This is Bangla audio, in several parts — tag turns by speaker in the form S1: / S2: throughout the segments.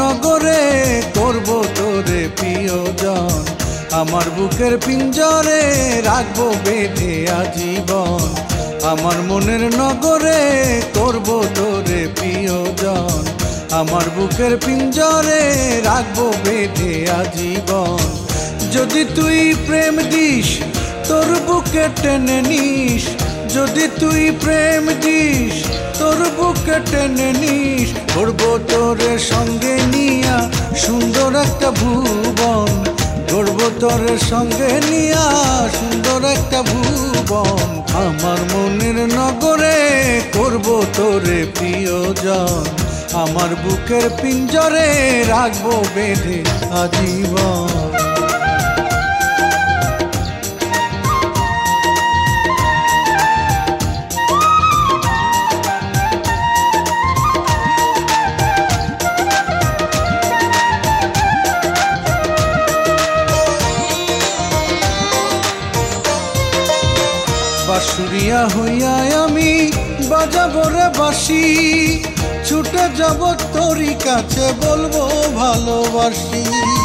S1: নগরে করব তোরে প্রিয়জন, আমার বুকের পিঞ্জরে রাখবো বেঁধে আজীবন। আমার মনের নগরে করব তোরে প্রিয়জন, আমার বুকের পিঞ্জরে রাখবো বেঁধে আজীবন। যদি তুই প্রেম দিস তোর বুকে টেনে নিস, যদি তুই প্রেম দিস তোর বুকে টেনে নিস, করবো তোরে সঙ্গে নিয়া সুন্দর একটা ভুবন, করবো তোর সঙ্গে নিয়া সুন্দর একটা ভুবন। আমার মনের নগরে করবো তোরে প্রিয়জন, আমার বুকের পিঞ্জরে রাখবো বেঁধে আজীবন। বাঁশুরিয়া হইয়া আমি বাজাবো রে বাঁশি, ছুটে যাব তোরই কাছে বলবো ভালোবাসি।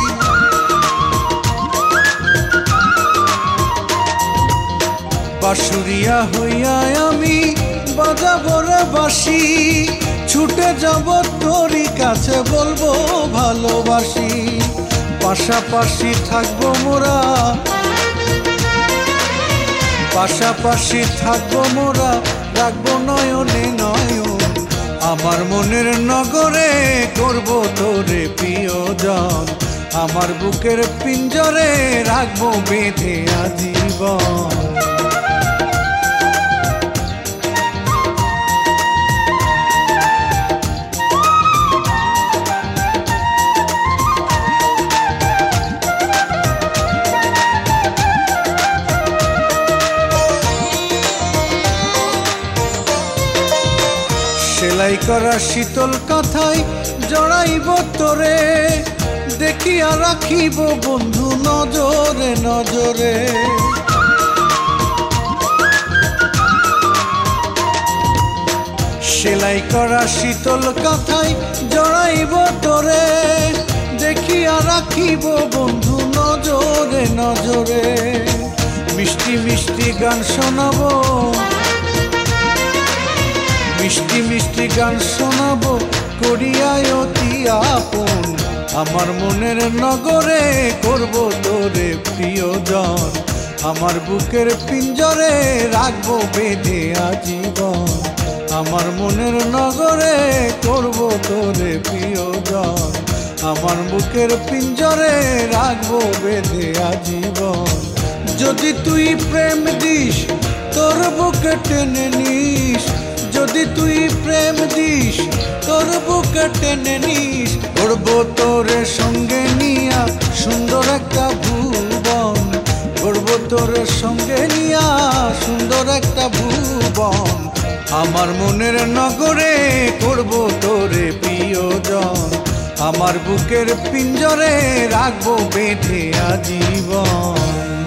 S1: বাঁশুরিয়া হইয়া আমি বাজাবো রে বাঁশি, ছুটে যাব তোরই কাছে বলবো ভালোবাসি। পাশাপাশি থাকবো মোরা, পাশাপাশি থাকবো মোরা, রাখবো নয়নে নয়ন। আমার মনের নগরে করবো তোরে প্রিয়জন, আমার বুকের পিঞ্জরে রাখবো বেঁধে আজীবন। সেলাই করা শীতল কথায় জড়াইব তোরে, দেখিয়া রাখিব বন্ধু নজরে নজরে। সেলাই করা শীতল কথায় জড়াইব তোরে, দেখিয়া রাখিব বন্ধু নজরে নজরে। মিষ্টি মিষ্টি গান শোনাবো, মিষ্টি মিষ্টি গান শোনাবো করিয়ায় অতি আপন। আমার মনের নগরে করব তোরে প্রিয়জন, আমার বুকের পিঞ্জরে রাখবো বেঁধে আজীবন। আমার মনের নগরে করব তোরে প্রিয়জন, আমার বুকের পিঞ্জরে রাখবো বেঁধে আজীবন। যদি তুই প্রেম দিস তোর বুকে টেনে নিস, যদি তুই প্রেম দিস তোর বুকে টেনে নিস, করবো তোরে সঙ্গে নিয়া সুন্দর একটা ভুবন, করবো তোরে সঙ্গে নিয়া সুন্দর একটা ভুবন। আমার মনের নগরে করবো তোরে প্রিয়জন, আমার বুকের পিঞ্জরে রাখবো বেঁধে আজীবন।